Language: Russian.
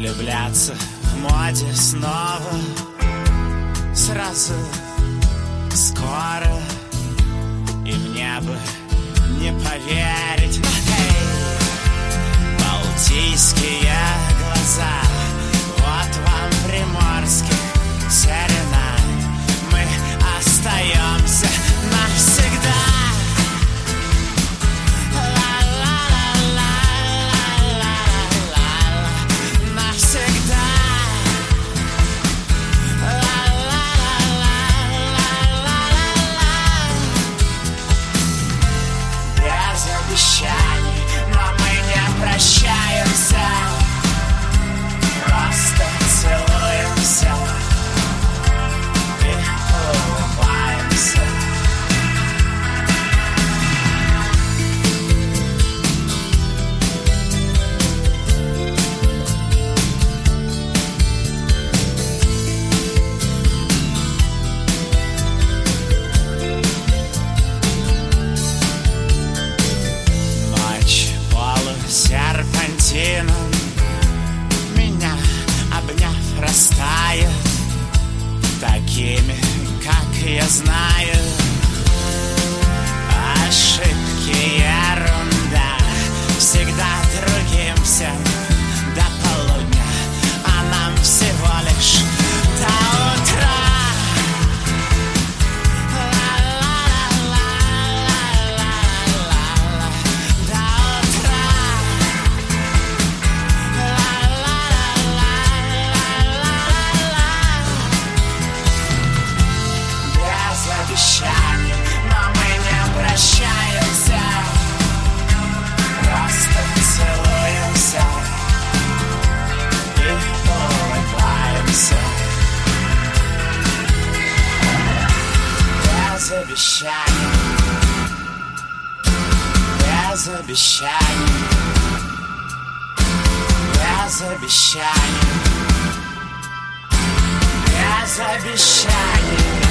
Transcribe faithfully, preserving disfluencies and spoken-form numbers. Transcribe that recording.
Влюбляться в моде снова сразу скоро, и мне бы не поверить. Эй! Балтийские глаза, вот вам приморских серенад. Мы остаемся навсегда. Но мы не прощаемся, просто целуемся и улыбаемся. Серпантином меня обняв растает, такими, как я знаю. Ошибки, ерунда, всегда другим всем до полудня, а нам всего лишь до утра. Но мы не прощаемся, просто целуемся и улыбаемся. Без обещаний, без обещаний, без обещаний, без обещаний.